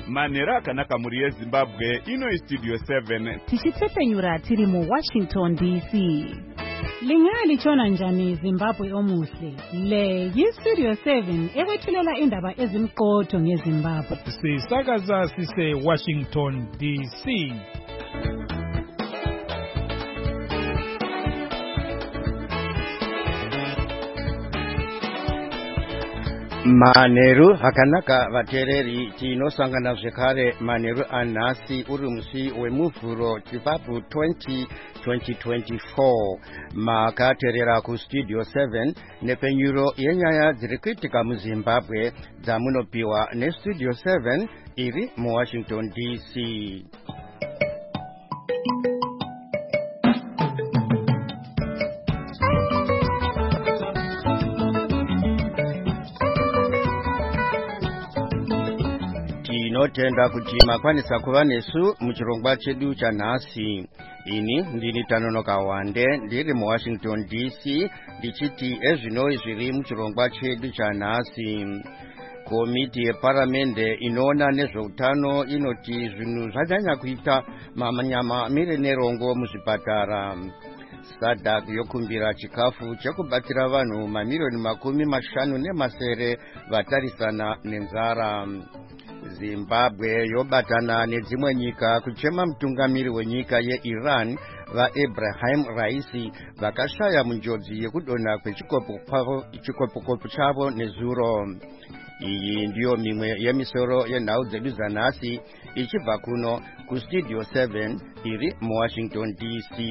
Manheru akanaka muri yeZimbabwe, ino iStudio 7. Tichitsepenyura tiri muWashington DC. Lingalichona njani Zimbabwe omuhle? Le yiStudio 7 ekwethulela indaba ezimqotho ngeZimbabwe. Sisakaza sise Washington DC. Manheru hakanaka vatereri tinosangana zvekare manheru anhasi uri musi wemuvhuro chivabvu 2024 makaterera kuStudio 7 nepenyuro yenyaya dziri kuitika muZimbabwe dzamunopiwa neStudio 7 iri muWashington DC. Tinotenda kuti makwanisa kuva nesu muchirongwa chedu chanhasi. Ini ndini Tanonoka Wande ndiri muWashington DC ndichiti ezvinoi zviri muchirongwa chedu chanhasi. Komiti yeparamende inoona nezveutano inoti zvinhu zvanyanya kuita mamirire nerongo muzvipatara. SADC yokumbira chikafu chekubatsira vanhu mamiliyoni 50 vatarisana nenzara. Zimbabwe yobatana nedzimwe nyika kuchema mutungamiri wenyika yeIran vaEbrahim Raisi vakashaya munjodzi yekudonha kwechikopokopo chavo nezuro. Iyi ndiyo mimwe yemisoro yenhau dzedu zanhasi ichibva kuno kuStudio 7 iri muWashington DC.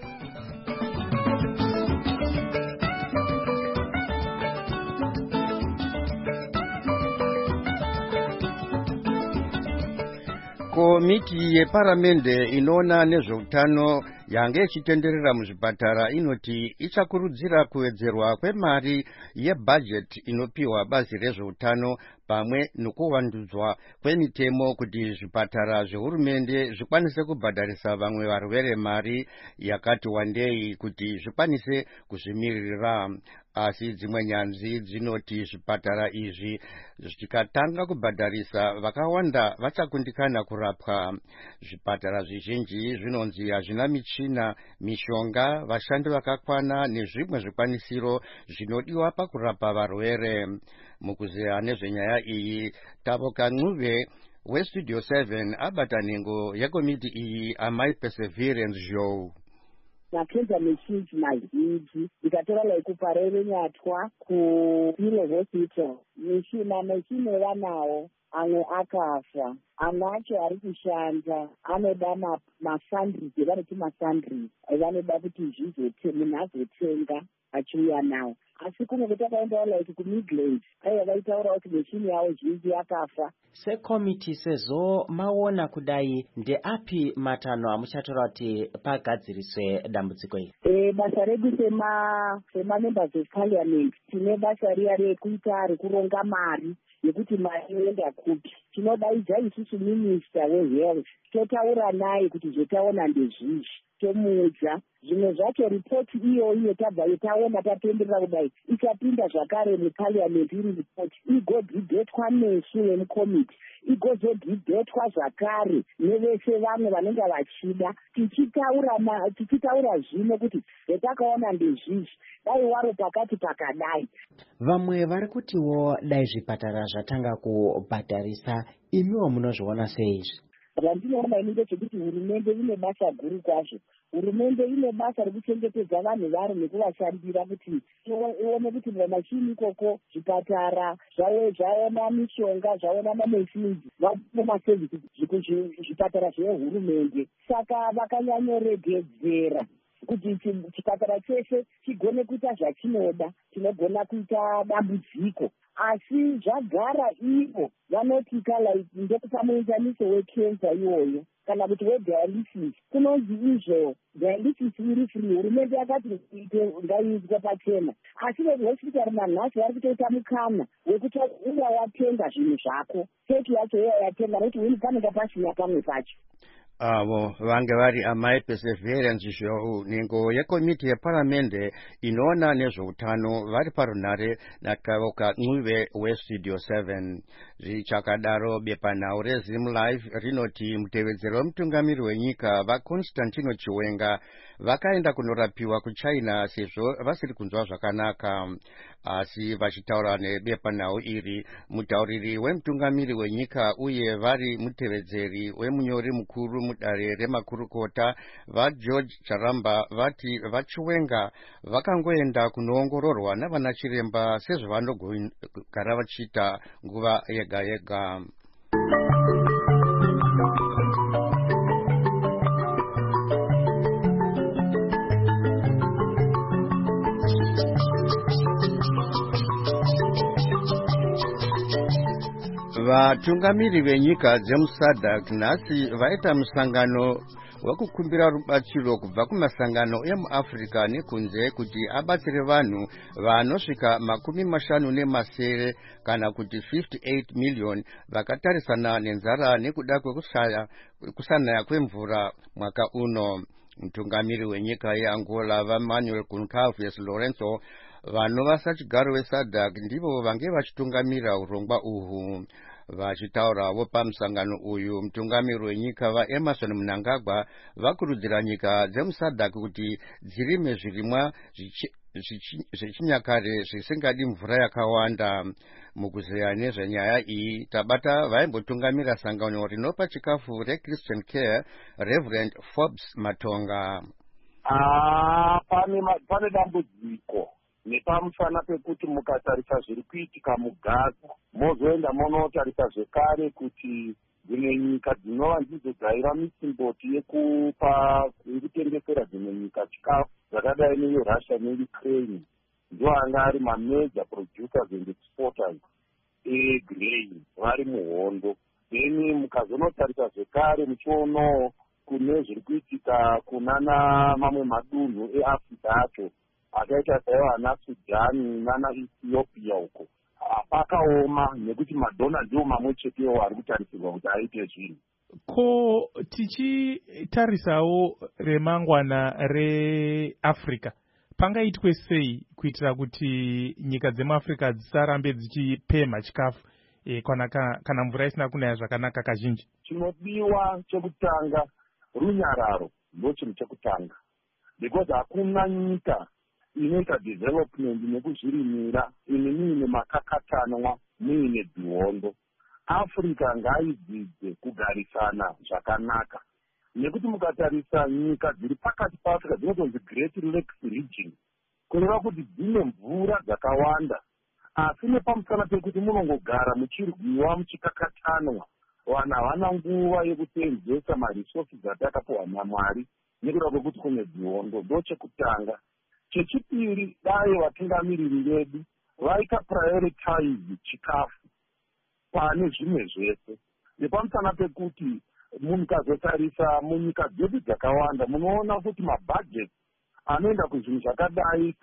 Komiti yeparamende inoona nezveutano yange ichitenderera muzvipatara inoti ichakurudzira kuwedzerwa kwemari yebhajeti inopiwa bazi rezveutano pamwe nokuwandudzwa kwemitemo kuti zvipatara zvehurumende zvikwanise kubhadharisa vamwe varwere mari yakati wandei kuti zvikwanise kuzvimiririra. Asi dzimwe nyanzvi dzinoti zvipatara izvi zvikatanga kubhadharisa vakawanda vachakundikana kurapwa. Zvipatara zvizhinji zvinonzi hazvina michina, mishonga, vashandi vakakwana nezvimwe zvikwanisiro zvinodiwa pakurapa varwere. Mukuzeya nezvenyaya iyi, Tavoka Ncube weStudio 7 abata nhengo yekomiti iyi Amai Perseverance Joe. Makenza machines mazhinji ikatora kuparere nyatwa kuPilo Hospital machine vanawo amwe akafa, amwe acho ari kushanda anoda mafandrizi vanoti mafandrizi vanoda kuti munhu azotenga achiuya nawo. Asi kunenge takaendawo kuMidlands aiva vaitaura kuti machine yavo zhinji yakafa. Sekomiti sezvo maona kudai ndeapi matanho amuchatora kuti pagadziriswe dambudziko iri? Basa redu sema-members of parliament tine basa riya rekuita rekuronga mari yekuti mari yoenda kupi. Tinodaidza isusu minista wehealth totaura naye kuti zvotaona ndezvizvi, tomuudza zvimwe zvacho ripoti iyoyo tabva taona tatenderera kudai ikapinda zvakare muparliament iri ripoti igodhibhetwa nesu vemukomiti, igozodhibhetwa zvakare nevese vamwe vanenge vachida, tichitaura zvino kuti zvetakaona ndezvizvi, dai waro pakati pakadai. Vamwe vari kutiwo dai zvipatara zvatanga kubhadharisa, imiwo munozviona sei izvi? Zvandinoona ini ndechekuti hurumende ine basa guru kwazvo. Hurumende ine basa rekuchengetedza vanhu vari nekuvashandira kuti ione kuti mumachini ikoko zvipatara zvaona mishonga, zvaona mamachines, vaone masevhisi zvipatara zvehurumende. Saka vakanyanyoregedzera kuti chipatara chese chigone kuita zvachinoda, tinogona kuita dambudziko. Asi zvagara ivo vanotika ndekupa muenzaniso wekenza iwoyo kana kuti wedialysis, kunonzi izvo dialysis iri free. Hurumende yakati ngaiizwe pachena, asi vehospitari manhasi vari kutoita mukana wekuti uya watenga zvinhu zvako, cheki yacho iya yatenga nekuti panenge pasina pamwe pacho. avo vange vari amai Perseverance Zhou ningo yekomiti yeparamende inoona nezveutano vari parunhare naKavoka Ncube weStudio 7. Zvichakadaro bepanhau reZim Live rinoti mutevedzeri wemutungamiri wenyika vaConstantino Chiwenga vakaenda kunorapiwa kuChina sezvo vasiri kunzwa zvakanaka. Asi vachitaura nebepanhau iri, mutauriri wemutungamiri wenyika uye vari mutevedzeri wemunyori mukuru mudare remakurukota vaGeorge Charamba vati vaChiwenga vakangoenda kunoongororwa navana chiremba sezvavanogara vachiita nguva yega yega. Vatungamiri venyika dzemuSADC nhasi vaita musangano wekukumbira rubatsiro kubva kumasangano emuAfrica nekunze kuti abatsire vanhu vanosvika 57 kana kuti 58 million vakatarisana nenzara nekuda kwekusanaya kwemvura mwaka uno. Mutungamiri wenyika yeAngola vaManuel Goncalves Lorenzo vanova sachigaro veSADC ndivo vange vachitungamira urongwa uhu. Vachitaurawo pamusangano uyu, mutungamiri wenyika vaEmerson Mnangagwa vakurudzira nyika dzemuSADC kuti dzirime zvirimwa zvechinyakare zvisingadi mvura yakawanda. Mukuzeya nezvenyaya iyi tabata vaimbotungamira sangano rinopa chikafu reChristian Care Reverend Forbes Matonga. Pane dambudziko nepamusana pekuti mukatarisa zviri kuitika muGaza, mozoenda monotarisa zvekare kuti dzimwe nyika dzinova ndidzo dzaiva misimboti yekutengesera dzimwe nyika chikafu zvakadai neRussia neUkraine ndiwo anga ari major producers and exporters egrain vari muhondo. Then mukazonotarisa zvekare muchionawo kune zviri kuitika kunana mamwe madunhu eAfrica acho akaita saivana Sudani nana Ethiopia uko pakaoma nekuti madhona ndiwo mamwe chetewo ari kutarisirwa kuti aite zvinhu. Ko tichitarisawo remangwana reAfrica pangaitwe sei kuitira kuti nyika dzemuAfrica dzisarambe dzichipemha chikafu kana mvura isina kunaya zvakanaka kazhinji? Chinodiwa chekutanga runyararo ndo chinhu chekutanga, because hakuna nyika inoita development nekuzvirimira ine makakatanwa muine dzihondo. Africa ngaidzidze kugarisana zvakanaka, nekuti mukatarisa nyika dziri pakati paAfrica dzinotonzi Great Lakes region kureva kuti dzine mvura dzakawanda, asi nepamusana pekuti munongogara muchirwiwa muchikakatanwa, vanhu havana nguva yekuseenzesa maresources atakapiwa naMwari nekuda kwekuti kune dzihondo. Ndo chekutanga. Chechipiri, dai vatungamiriri vedu vaika prioritize chikafu pane zvimwe zvese, nepamusana pekuti mukazotarisa munyika dzedu dzakawanda munoona kuti mabhajeti anoenda kuzvinhu zvakadai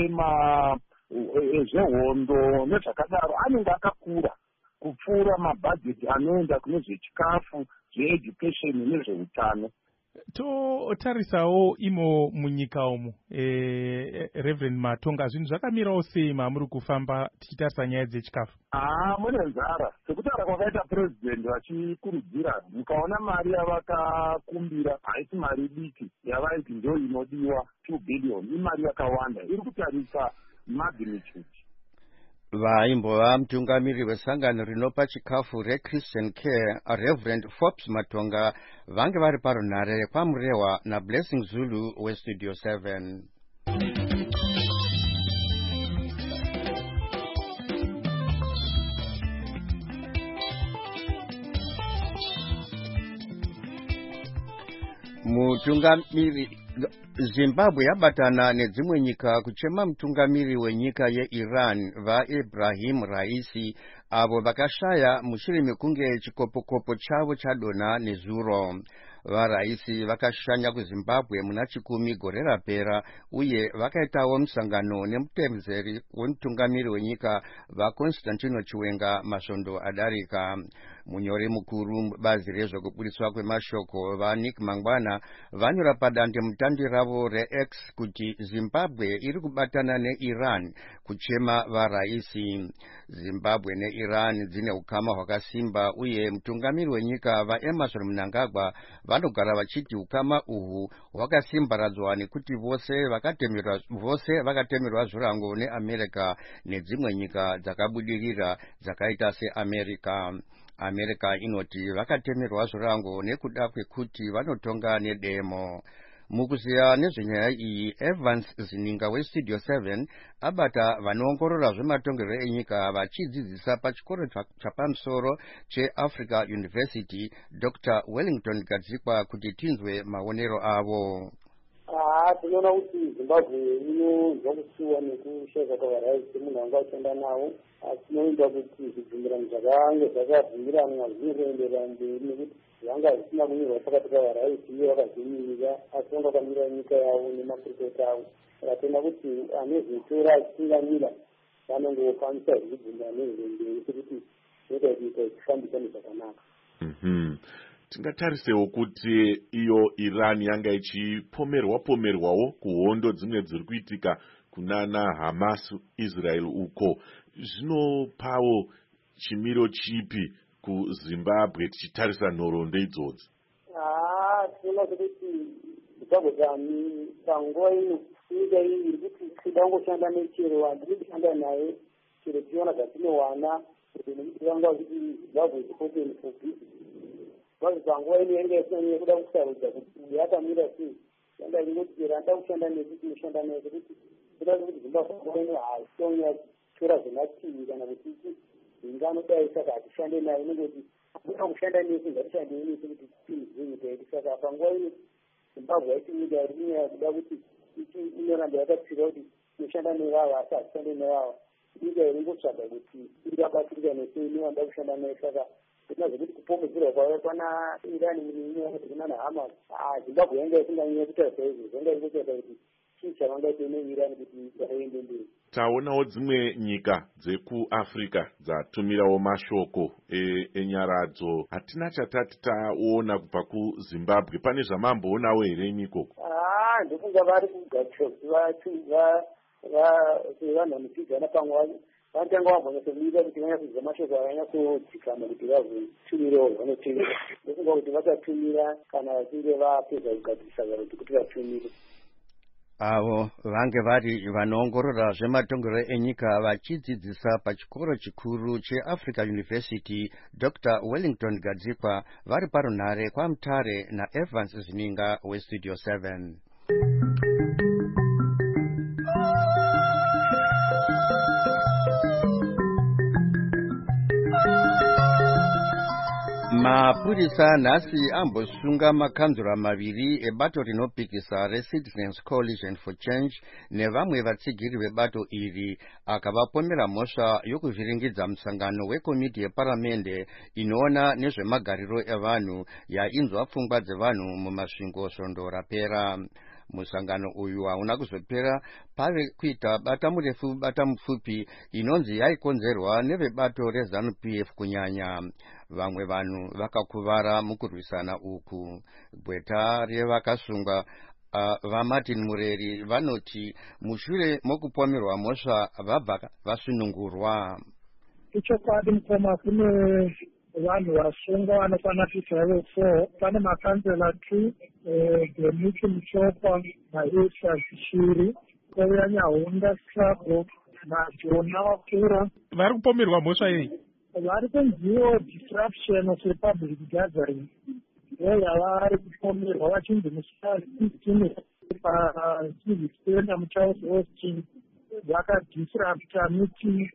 ezvehondo nezvakadaro anenge akakura kupfuura mabhajeti anoenda kune zvechikafu, zveeducation nezveutano. Totarisawo imo munyika umu, Reverend Matonga, zvinhu zvakamirawo sei mamuri kufamba tichitarisa nyaya dzechikafu? Mune nzara. Sekutaura kwakaita president vachikurudzira, mukaona mari yavakakumbira haisi mari diki yavaiti ndio inodiwa 2 billion, imari yakawanda, iri kutarisa magnitude. Vaimbova mutungamiri wesangano rinopa chikafu reChristian Care Reverend Forbes Matonga vange vari parunhare pamurehwa naBlessing Zulu weStudio 7. Mutungamiri Zimbabwe yabatana nedzimwe nyika kuchema mutungamiri wenyika yeIran vaEbrahim Raisi avo vakashaya mushure mekunge chikopokopo chavo chadonha nezuro. VaRaisi vakashanya kuZimbabwe muna chikumi gore rapera uye vakaitawo musangano nemutevedzeri wemutungamiri wenyika vaConstantino Chiwenga masvondo adarika. Munyori mukuru bazi rezvekubudiswa kwemashoko vaNick Mangwana vanyora padande mutande ravo reX kuti Zimbabwe iri kubatana neIran kuchema varaisi. Zimbabwe neIran dzine ukama hwakasimba uye mutungamiri wenyika vaEmerson Mnangagwa vanogara vachiti ukama uhu hwakasimbaradzwa nekuti vose vakatemerwa zvirango neAmerica nedzimwe nyika dzakabudirira dzakaita seAmerica. America inoti vakatemerwa zvirango nekuda kwekuti vanotonga nedemo. Mukuziya nezvenyaya iyi, Evans Zininga weStudio 7 abata vanoongorora zvematongerwo enyika vachidzidzisa pachikoro chapamusoro cheAfrica University Dr. Wellington Gadzikwa kuti tinzwe maonero avo. Tinoona kuti Zimbabwe inonzwa kusuwa nekusheka kwavaraisi munhu anga achienda navo. Tinoimba kuti zvibvumirano zvakanga zvakabvumiranwa zvinoenderera mberi nekuti zvanga zvisina kunyorwa pakati pavaraisi iye vakazvimirira asi vanga vakamira nyika yavo nemakurukota avo. Tinoona kuti anezvitora achitungamira vanongokwanisa zvibvumirano nezvemberi sekuti zvinoita kuita ichifambisana zvakanaka. Tingatarisewo kuti iyo Iran yanga ichipomerwawo kuhondo dzimwe dziri kuitika kunana Hamas Israel uko. Zvinopawo chimiro chipi kuZimbabwe tichitarisa nhoroondo idzodzi? Tinoona kuti Zimbabwe panguva ino nyika iyi iri kuti kuda kungoshanda nechero handiri kushanda naye chero tichiona zvatinowana nekuti vanga kuti Zimbabwe ipote mupfupi. Vazi panguva ino yanga isina kuda kusarudza kuti yakamira sei. Yanga ingoti chero handa kushanda nekuti unoshanda naye kuti kuda kuti Zimbabwe panguva ino haitonya tora zvemativi kana kuti inganodai saka hatishande naye nekuti akuda kushanda nesi ngatishandei nesi kuti tinzwe nyika yedu. Saka panguva ino Zimbabwe yaiti nyika iri kunyaya kuda kuti inoramba yakatsira kuti inoshanda nevavo asi hatishande nevavo. Nyika iri ngotsvaga kuti ingabatirika nesei inovanda kushanda naye. Saka zvekuti kupomedzerwa kwavo pana Iran kuti kunana Hamas Zimbabwe yanga isinganyanya kuita saizvo zvanga iri kutsvaga kuti chii chavangaite neIran kuti nyika iende mberi. Taonawo dzimwe nyika dzekuAfrica dzatumirawo mashoko enyaradzo. Hatina chatati taona kubva kuZimbabwe. Pane zvamamboonawo here imikoko? Ndofunga vari kugadzirwa vanhu vanopigana pamwe vanotanga vambonyatsomira kuti vanyatsoziva mashoko avanyatsodzikama kuti vazotumirewo vanotumira. Ndofunga kuti vachatumira kana vachinge vapedza kugadzirisa vanhu kuti vatumire. Avo vange vari vanoongorora zvematongerwo enyika vachidzidzisa pachikoro chikuru cheAfrica University Dr. Wellington Gadzikwa vari parunhare kwaMutare naEvans Zininga weStudio 7. Mapurisa nhasi ambosunga makanzura maviri ebato rinopikisa reCitizens Coalition for Change nevamwe vatsigiri vebato iri akavapomera mhosva yokuvhiringidza musangano wekomiti yeparamende inoona nezvemagariro evanhu yainzwa pfungwa dzevanhu mumasvingo svondo rapera. Musangano uyu hauna kuzopera pave kuita bata murefu bata mupfupi inonzi yaikonzerwa nevebato reZANU-PF kunyanya. Vamwe vanhu vakakuvara mukurwisana uku. Gweta revakasungwa vaMartin Mureri vanoti mushure mokupomerwa mhosva vabva vasunungurwa. Ichokwadi mukoma kune vanhu vasungwa vanokwana kuti vave 4. Pane makansela 2 Glemiki Muchopa naEsha Zishiri, kouya Nyahunda Strabo naJona Wakura. Vari kupomerwa mhosva yei? Vari kunziwo disruption of a public gathering. Yavari kupomerwa vachinzi musi 15 paCivic muCharles Austin vakadisrupta meeting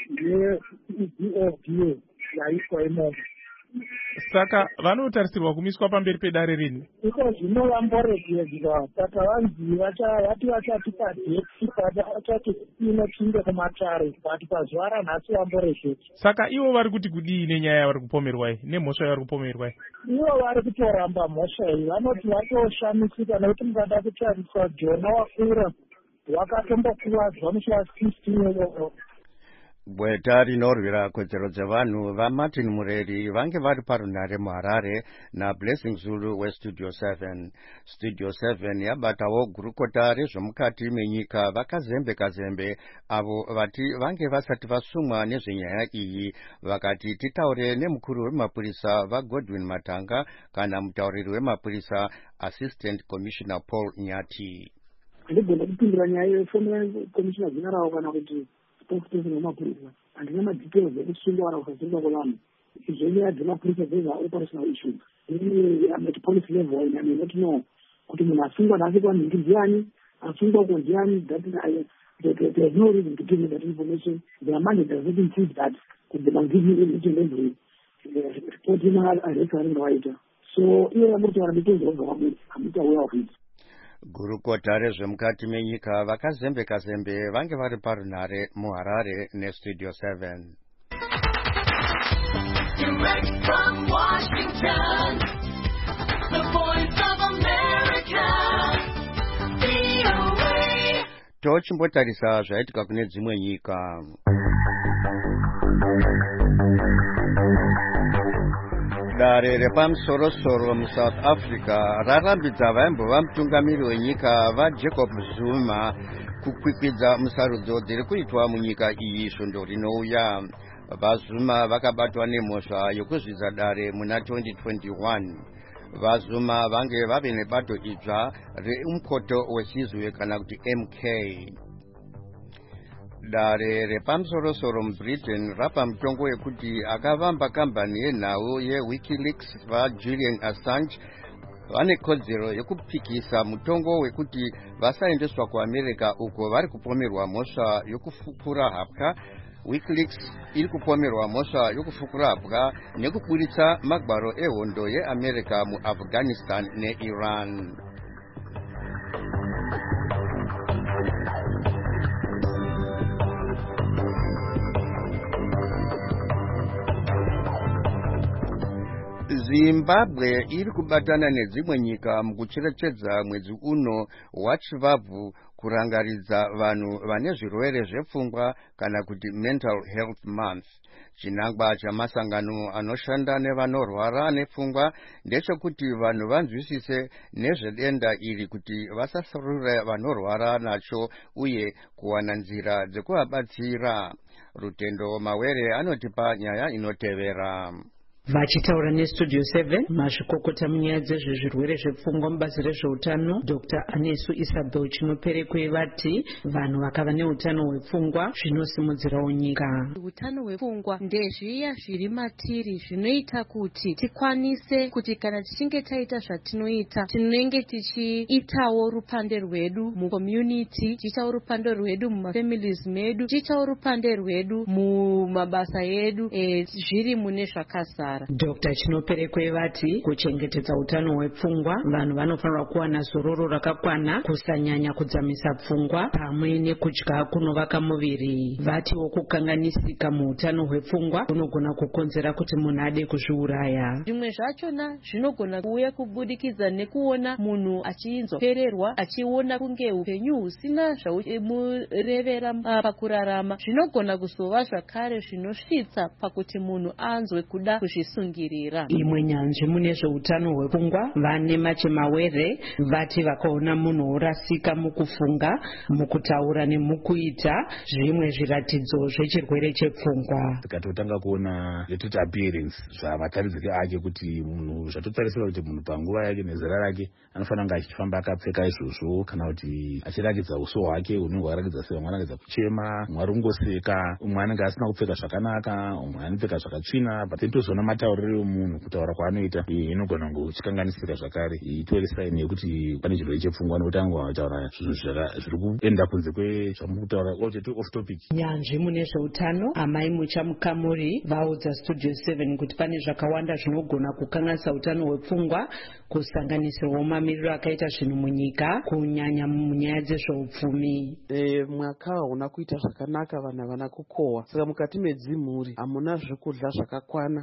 yeEDODA yaitwa imomo. Saka vanotarisirwa kumiswa pamberi pedare rini? Iko zvino vamboregedzwa saka vanzi vachatipa date vachati inopinde kumatare but pazuva ranhasi vamboregedzwa. Saka ivo vari kuti kudii nenyaya yavari kupomerwai nemhosva yavari kupomerwai? Ivo vari kutoramba mhosva iyi. Vanoti vatoshamisika nekuti mukada kutariswa Jona Wakura wakatombokuvadzwa musi wa 15 yeroyo. Bweta rinorwira kodzero dzevanhu vaMartin Mureri vange vari parunhare muHarare naBlessing Zulu weStudio 7. Studio 7 yabatawo gurukota rezvomukati menyika vakazembe avo vati vange vasati vasumwa nezvenyaya iyi, vakati titaure nemukuru wemapurisa vaGodwin Matanga kana mutauriri wemapurisa Assistant Commissioner Paul Nyati. Ndigona kupindura nyaya yeformer Commissioner General kana kuti spokesperson wemapurisa. Handina madetails ekusungwa kana kusasungwa kwevanhu. Izvonyaya dzemapurisa dzega operational issues. I'm at police level and I may not know kuti munhu asungwa nasikwa nhingi ndiani, asungwa uko ndiani. There's no reason to give me that information. Their mandate does not include that. Could they give me each and every report in arrest waringawaita. So iye yamuritaura details of government. I'm not aware of it. Gurukota rezvemukati menyika vakazembe vange vari parunhare muHarare neStudio 7. Direct from Washington, the Voice of America, VOA. Tochimbotarisa zvaitika kune dzimwe nyika. Dare repamusoro muSouth Africa rarambidza vaimbova mutungamiri wenyika vaJacob Zuma kukwikwidza musarudzo dziri kuitwa munyika iyi svondo rinouya. VaZuma vakabatwa nemhosva yokuzvidza dare muna 2021. VaZuma vange vave nebato idzva reumkoto wechizwe kana kuti MK. Dare repamusoro muBritain rapa mutongo wekuti akavamba kambani yenhau yeWikileaks vaJulian Assange vane kodzero yekupikisa mutongo wekuti vasaendeswa kuAmerica uko vari kupomerwa mhosva yokufukura hapwa. WikiLeaks iri kupomerwa mhosva yokufukura hapwa nekuburitsa magwaro ehondo yeAmerica muAfghanistan neIran. Zimbabwe iri kubatana nedzimwe nyika mukucherechedza mwedzi uno wachivabvu kurangaridza vanhu vane zvirwere zvepfungwa kana kuti Mental Health Month. Chinangwa chamasangano anoshanda nevanorwara nepfungwa ndechekuti vanhu vanzwisise nezvedenda iri kuti vasasarura vanorwara nacho uye kuwana nzira dzekuvabatsira. Rutendo Mawere anotipa nyaya inotevera. Vachitaura neStudio 7 mazvikokota munyaya dzezvezvirwere zvepfungwa mubazi rezveutano Dr. Anesu Isabel Chinoperekwe vati vanhu vakava neutano hwepfungwa zvinosimudzirawo nyika. Utano hwepfungwa ndezviya zviri matiri zvinoita kuti tikwanise kuti kana tichinge taita zvatinoita tinenge tichiitawo rupande rwedu mucommunity, tichiitawo rupande rwedu mumafamilies medu, tichiitawo rupande rwedu mumabasa edu zviri mune zvakazara. Dr. Chinoperekwe vati kuchengetedza utano hwepfungwa vanhu vanofanira kuwana zororo rakakwana, kusanyanya kudzamisa pfungwa pamwe nekudya kunovaka muviri. Vatiwo kukanganisika muutano hwepfungwa kunogona kukonzera kuti munhu ade kuzviuraya. Zvimwe zvachona zvinogona kuuya kubudikidza nekuona munhu achinzopererwa, achiona kunge upenyu husina zvauchimurevera pakurarama. Zvinogona kuzova zvakare zvinosvitsa pakuti munhu anzwe kuda kuzvisungirira. Imwe nyanzvi mune zveutano hwepfungwa vane Mawere vati vakaona munhu orasika mukufunga, mukutaura nemukuita zvimwe zviratidzo zvechirwere chepfungwa. Tikatotanga kuona letoti appearance zvamataridzike ake kuti munhu zvatotarisira kuti munhu panguva yake nezera rake anofanira kunge achifamba akapfeka izvozvo kana kuti achiratidza uso hwake hunenge hwaratidza semwe anoratidza kuchema, umwe ari kungoseka, umwe anenge asina kupfeka zvakanaka, umwe anopfeka zvakatsvina. Tinotozoona matauriro emunhu kutaura kwaanoita inogona kuchikanganisika zvakare itori saini yekuti pane chirwere chepfungwa nekuti anenge achitaura zvinhu zviri kuenda kunze kwezvamukutaura off topic. Nyanzvi mune zveutano Amai Muchamukamuri vaudza Studio 7 kuti pane zvakawanda zvinogona kukanganisa utano hwepfungwa kusanganisirwa mamiriro akaita zvinhu munyika kunyanya munyaya dzezveupfumi. Mwaka hauna kuita zvakanaka, vanhu havana kukohwa, saka mukati medzimhuri hamuna zvekudya zvakakwana. Izvi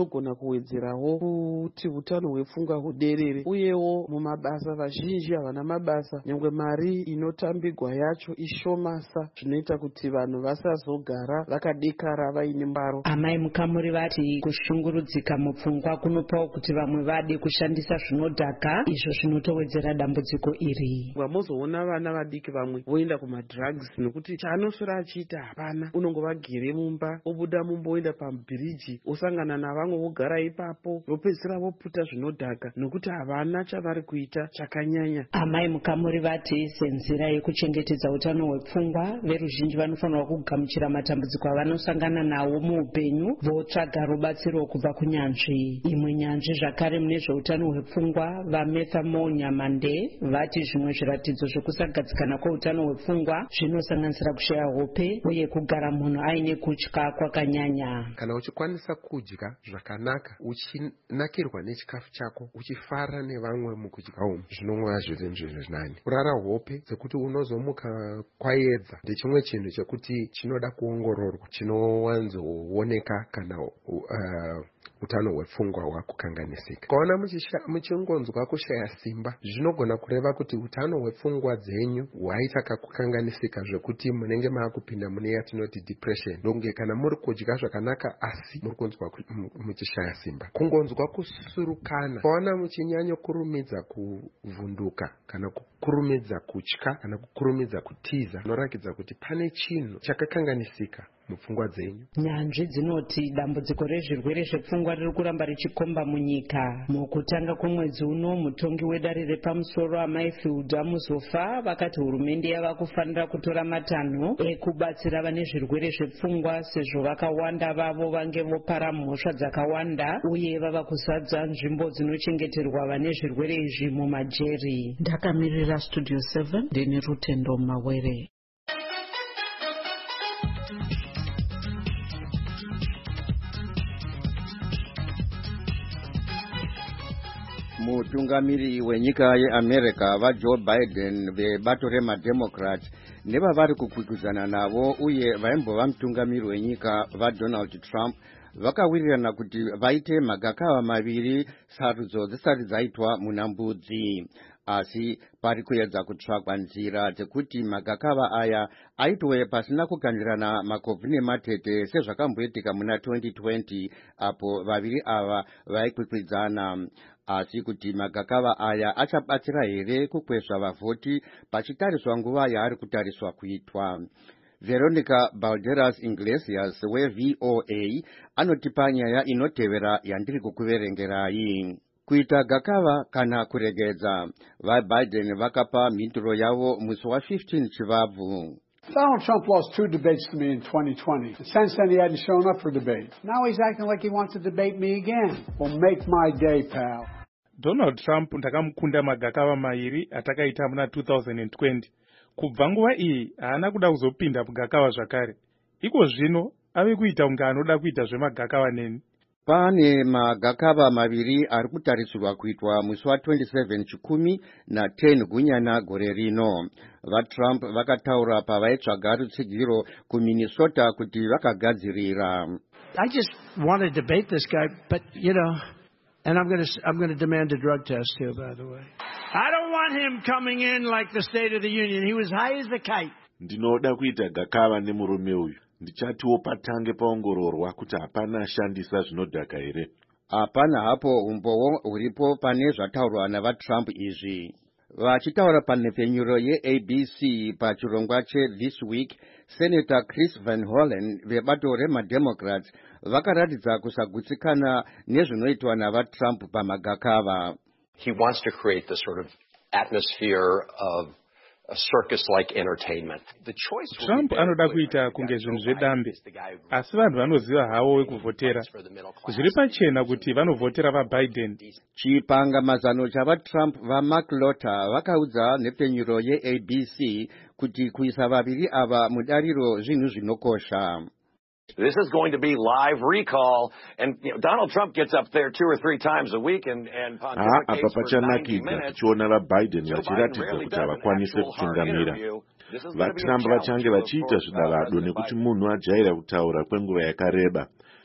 zvinogona kuwedzerawo kuti utano hwepfungwa huderere. Uyewo mumabasa vazhinji havana mabasa, nyangwe mari inotambigwa yacho ishomasa, zvinoita kuti vanhu vasazogara vakadekara vaine mbaro. Amai Mukamuri vati kushungurudzika mupfungwa kunopawo kuti vamwe vade kushandisa zvinodhaka, izvo zvinotowedzera dambudziko iri. Vamozoona vana vadiki vamwe voenda kumadrugs nekuti chaanosora achiita hapana, unongova gere mumba, obuda mumba oenda pabhiriji osangana navamwe vogara ipapo, vopedzisira voputa zvinodhaka nokuti havana chavari kuita chakanyanya. Amai Mukamuri vati senzira yekuchengetedza utano hwepfungwa, veruzhinji vanofanirwa kugamuchira matambudziko avanosangana nawo muupenyu, votsvaga rubatsiro kubva kunyanzvi. Imwe nyanzvi zvakare mune zveutano hwepfungwa, vaMetha Nyamande vati zvimwe zviratidzo zvekusagadzikana kweutano hwepfungwa zvinosanganisira kushaya hope uye kugara munhu aine kutya kwakanyanya. Kana uchikwanisa kudya zvakanaka, uchinakirwa nechikafu chako, uchifara nevamwe mukudya umu, zvinongova zviri zvirinani. Kurara hope dzekuti unozomuka kwaedza ndechimwe chinhu chekuti chinoda kuongororwa, chinowanzooneka kana utano hwepfungwa hwakukanganisika. Kaona muchingonzwa kushaya simba, zvinogona kureva kuti utano hwepfungwa dzenyu hwaita kakukanganisika zvekuti munenge maakupinda mune yatinoti depression. Ndonge kana muri kudya zvakanaka asi muri kunzwa muchishaya simba, kungonzwa kusurukana, kaona muchinyanya kurumidza kuvhunduka kana kukurumidza kutya kana kukurumidza kutiza, zvinorakidza kuti pane chinhu chakakanganisika mupfungwa dzenyu. Nyanzvi dzinoti dambudziko rezvirwere zvepfungwa riri kuramba richikomba munyika. Mukutanga kwemwedzi uno, mutongi wedare repamusoro aMaifield Amuzofa vakati hurumende yava kufanira kutora matanho ekubatsira vane zvirwere zvepfungwa sezvo vakawanda vavo vange vopara mhosva dzakawanda uye vava kuzadza nzvimbo dzinochengeterwa vane zvirwere izvi mumajeri. Ndakamirira Studio 7 ndine Rutendo Mawere. Mutungamiri wenyika yeAmerica vaJoe Biden vebato remademocrats nevavari kukwikwidzana navo uye vaimbova mutungamiri wenyika vaDonald Trump vakawirirana kuti vaite magakava maviri sarudzo dzisati dzaitwa muna mbudzi. Asi pari kuedza kutsvakwa nzira dzekuti magakava aya aitwe pasina kukandirana makobvu nematete sezvakamboitika muna 2020 apo vaviri ava vaikwikwidzana. Asi kuti magakava aya achabatsira here kukwezva vavhoti pachitariswa nguva yaari kutariswa kuitwa. Veronica Balderas Iglesias weVOA anotipa nyaya inotevera yandiri kukuverengerai. Kuita gakava kana kuregedza, vaBiden vakapa mhinduro yavo musi wa15 Chivabvu. Donald Trump lost 2 debates to me in 2020. And since then, he hadn't shown up for debate. Now he's acting like he wants to debate me again. Well, make my day, pal. Donald Trump ndakamukunda magakava mairi atakaita muna 2020. Kubva nguva iyi haana kuda kuzopinda mugakava zvakare. Iko zvino ave kuita kunge anoda kuita zvemagakava neni. Pane magakava maviri ari kutarisirwa kuitwa musi wa27 Chikumi na10 Gunyana gore rino. VaTrump vakataura pavaitsvaga rutsigiro kuMinnesota kuti vakagadzirira. I just want to debate this guy, but you know, and I'm going to demand a drug test too, by the way. I don't want him coming in like the State of the Union. He was high as a kite. Ndinoda kuita gakava nemurume uyu. Ndichatiwo patange paongororwa kuti hapana ashandisa zvinodhaka here. Hapana hapo umbowo uripo pane zvataurwa navaTrump izvi. Vachitaura panhepfenyuro yeABC pachirongwa cheThis Week, Senator Chris Van Hollen vebato remademocrats vakaratidza kusagutsikana nezvinoitwa navaTrump pamagakava. He wants to create this sort of atmosphere of a circus-like entertainment. The choice Trump anoda kuita kunge zvinhu zvedambe, asi vanhu vanoziva havo wekuvhotera. Zviri pachena kuti vanovhotera vaBiden. Chipangamazano chavaTrump vaMark Lotter vakaudza nhepfenyuro yeABC kuti kuisa vaviri ava mudariro zvinhu zvinokosha. This is going to be live recall, and you know, Donald Trump gets up there 2 or 3 times a week and pontificates for 90 minutes. Tichiona vaBiden vachiratidza kuti havakwanise kutungamira. VaTrump vachange vachiita zvidavado nekuti munhu ajaira kutaura kwenguva yakareba.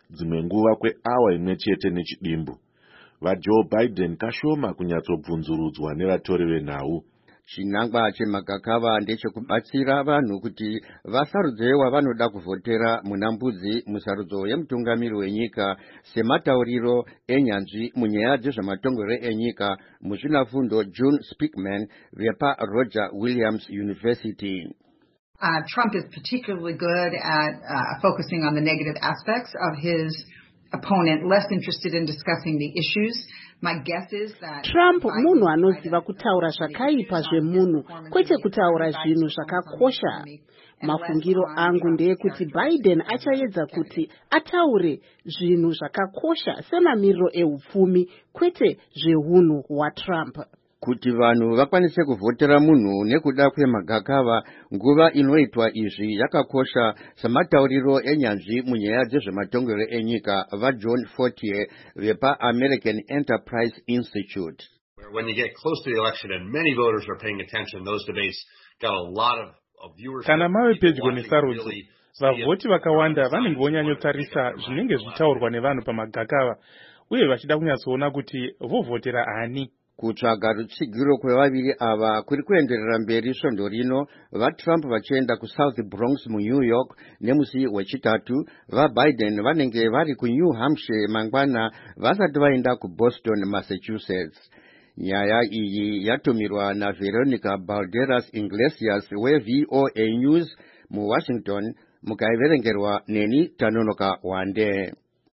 dzimwe nguva kweawa imwe chete nechidimbu. VaJoe Biden kashoma kunyatsobvunzurudzwa nevatori venhau. Chinangwa chemagakava ndechekubatsira vanhu kuti vasarudze wavanoda kuvhotera muna mbudzi musarudzo yemutungamiri wenyika sematauriro enyanzvi munyaya dzezvematongero enyika muzvinafundo June Speakman vepaRoger Williams University. Trump is particularly good at focusing on the negative aspects of his opponent, less interested in discussing the issues. My guess is that Trump munhu anoziva kutaura zvakaipa zvemunhu kwete kutaura zvinhu zvakakosha. Mafungiro angu ndeyekuti Biden achaedza kuti ataure zvinhu zvakakosha semamiriro ehupfumi kwete zveunhu hwaTrump. Kuti vanhu vakwanise kuvhotera munhu nekuda kwemagakava nguva inoitwa izvi yakakosha samatauriro enyanzvi munyaya dzezvematongero enyika vaJohn Fortier vepaAmerican Enterprise Institute. When you get close to the election and many voters are paying attention, those debates got a lot of viewers. Kana mave pedyo nesarudzo, vavhoti vakawanda vanenge vonyanyotarisa zvinenge zvitaurwa nevanhu pamagakava uye vachida kunyatsoona kuti vovhotera ani. Kutsvaga rutsigiro kwevaviri ava kuri kuenderera mberi svondo rino vaTrump vachienda kuSouth Bronx muNew York nemusi wechitatu, vaBiden vanenge vari kuNew Hampshire mangwana vasati vaenda kuBoston, Massachusetts. Nyaya iyi yatumirwa naVeronica Balderas Iglesias weVOA News muWashington, mukaiverengerwa neni Tanonoka Wande.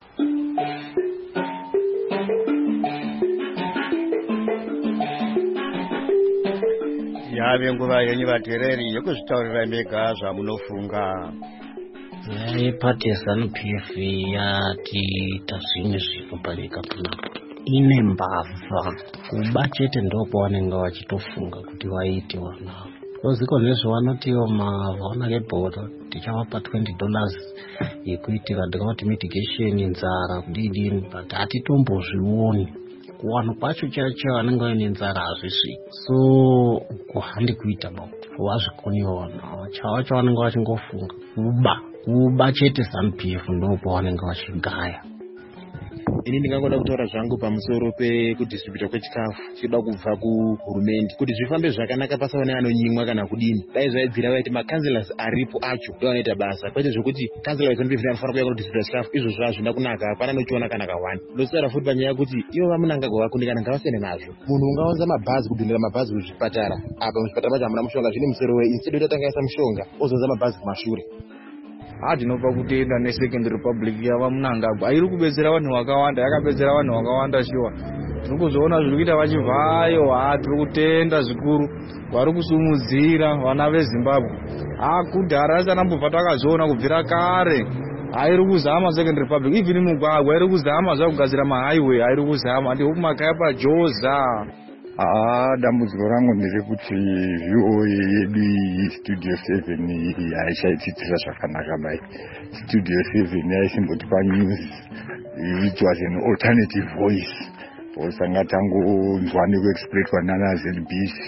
Yave nguva yenyu vateereri yokuzvitaurira mega zvamunofunga. Pati ZANU-PF yatiita zvimwe zvinhu panyika pano ine mbavha kuba chete ndoko vanenge vachitofunga kuti vaite vanavo. Roziko nezvavanotiwo mavhaona kebhora tichavapa $20 yekuitira drought mitigation nzara kudidini, but hatitombozvioni. Kuwanhu kwacho chacho vanenge vaine nzara hazvisviki, so kuhandi kuita wazvikoniwa vanhu chava chavanenge vachingofunga kuba chete ZANU-PF ndopo vanenge vachigaya. Ini ndingangoda kutaura zvangu pamusoro pekudhistributwa kwechikafu chida kubva kuhurumende kuti zvifambe zvakanaka pasava neanonyimwa kana kudini. Dai zvaibvira vaiti makanselas aripo acho ndo anoita basa, kwete zvokuti kansela weZANU-PF anofanira kuuya kudhistributwa chikafu. Izvo hazvina kunaka, hapana nochiona kana kawani. Ndosara futi panyaya yekuti ivo vamunangagwa vakundikana ngavasiyane nazvo. Munhu ungawanza mabhazi kudhindira mabhazi kuzvipatara, apa muzvipatara macho hamuna mushonga, zvine musoro wei instead kuti atangaisa mushonga ozonza mabhazi kumashure. Ndinobva kutenda neSecond Republic yava Munangagwa iri kubetsera vanhu vakawanda, yakabetsera vanhu vakawanda shuwa. Tiri kuzoona zviri kuita vachibvayo, tiri kutenda zvikuru, vari kusumudzira vana veZimbabwe. Kudhara asanambobva takazoona kubvira kare. Iri kuzama Second Republic, even mugwagwa iri kuzama zvakugadzira mahighway, iri kuzama ndiho kumakaya paJoza. Dambudziko rangu nderekuti VOA yedu Studio 7 haichaititira zvakanaka mai. Studio 7 yaisimbotwa news, it was an alternative voice. Osanga tangonzwa nekuexploitwa nana ZBC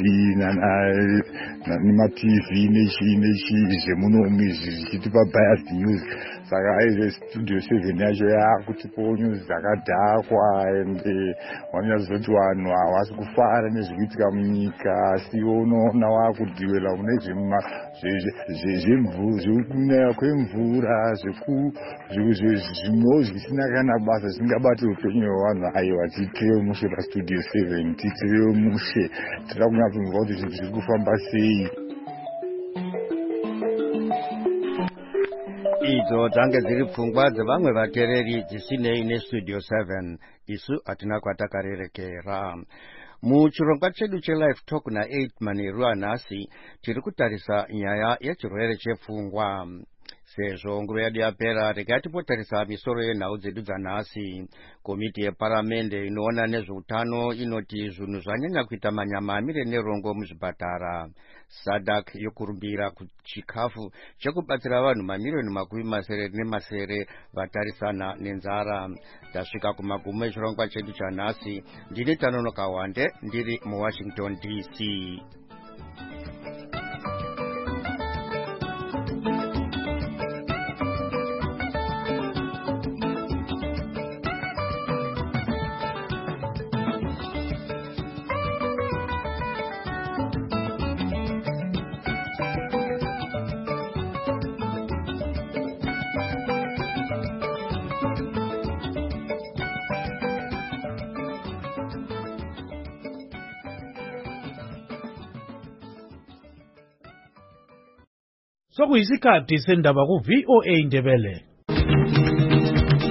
nemaTV nechi zvemunomu zvichitipa biased news. Saka aive Studio 7 yacho yakutipo news dzakadhakwa ende wanyazoti vanhu havasi kufara nezvikuitika munyika, asi unoona wakudhiwela mune zvekunaya kwemvura zvimwewo zvisina kana basa zvingabati upenyu hwevanhu. Aiwa tiitirewo mushe paStudio 7, tiitirewo mushe, tira kunyatsonzwa kuti zvinhu zviri kufamba sei. Idzo dzange dziri pfungwa dzevamwe vateereri dzisinei neStudio 7, isu hatina kwatakarerekera. Muchirongwa chedu cheLive Talk na8 Manheru anhasi tiri kutarisa nyaya yechirwere chepfungwa. Sezvo nguva yedu yapera, regai tipotarisa misoro yenhau dzedu dzanhasi. Komiti yeparamende inoona nezveutano inoti zvinhu zvanyanya kuita manyama amire nerongo muzvipatara. SADC yokurumbira kuchikafu chekubatsira vanhu mamiliyoni makumi masere nemasere vatarisana nenzara. Tasvika kumagumo echirongwa chedu chanhasi. Ndini Tanonoka Wande, ndiri muWashington DC. sokuyisikhathi sendaba ku-VOA Ndebele.